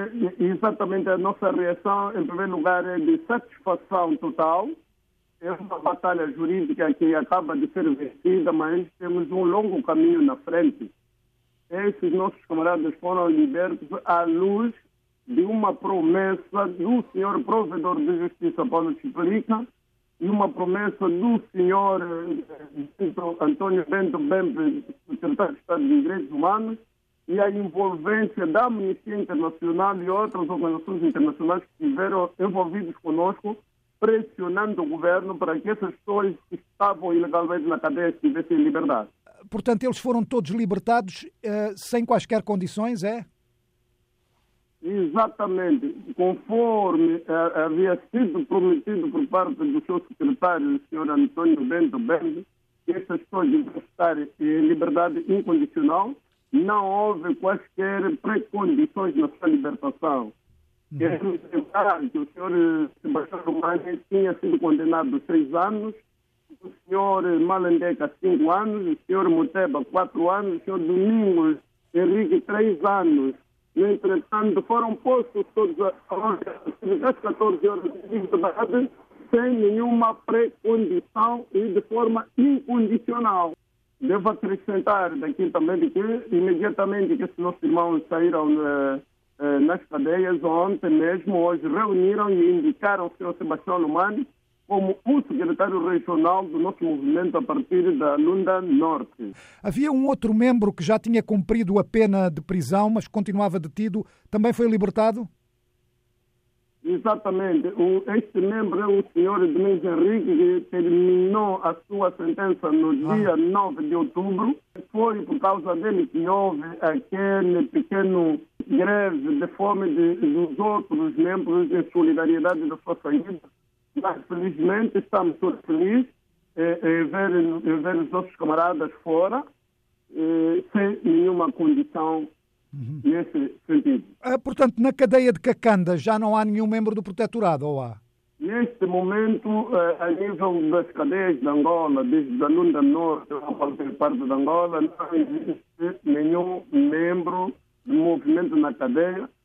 exatamente a nossa reação, em primeiro lugar, é de satisfação total. É uma batalha jurídica que acaba de ser vencida, mas temos um longo caminho na frente. Esses nossos camaradas foram libertos à luz de uma promessa do senhor provedor de justiça, Paulo Chiplica, e uma promessa do senhor Antônio Bento Bembe, secretário de Estado de Direitos Humanos, e a envolvência da Amnistia Internacional e outras organizações internacionais que estiveram envolvidos conosco, pressionando o governo para que essas pessoas que estavam ilegalmente na cadeia estivessem em liberdade. Portanto, eles foram todos libertados sem quaisquer condições, é? Exatamente. Conforme havia sido prometido por parte do seu secretário, o senhor Antônio Bento Bembe, que essas pessoas iam estar em liberdade incondicional, não houve quaisquer pré-condições na sua libertação. Quero lembrar que o senhor Sebastião Romani tinha sido condenado a 6 anos, o senhor Malandeca 5 anos, o senhor Muteba 4 anos, o senhor Domingos Henrique 3 anos. No entretanto, foram postos todos às 14 horas de liberdade sem nenhuma pré-condição e de forma incondicional. Devo acrescentar daqui também de que, imediatamente que esses nossos irmãos saíram nas cadeias, ontem mesmo, hoje reuniram e indicaram o senhor Sebastião Romani como o secretário regional do nosso movimento a partir da Lunda Norte. Havia um outro membro que já tinha cumprido a pena de prisão, mas continuava detido, também foi libertado? Exatamente. Este membro é o senhor Domingos Henrique, que terminou a sua sentença no dia 9 de outubro. Foi por causa dele que houve aquele pequeno greve de fome dos outros membros em solidariedade da sua saída. Mas, felizmente, estamos todos felizes em ver os nossos camaradas fora, sem nenhuma condição nesse sentido. Portanto, na cadeia de Cacanda já não há nenhum membro do protetorado, ou há? Neste momento, a nível das cadeias de Angola, desde a Lunda Norte a qualquer parte de Angola, não existe nenhum membro do movimento na cadeia,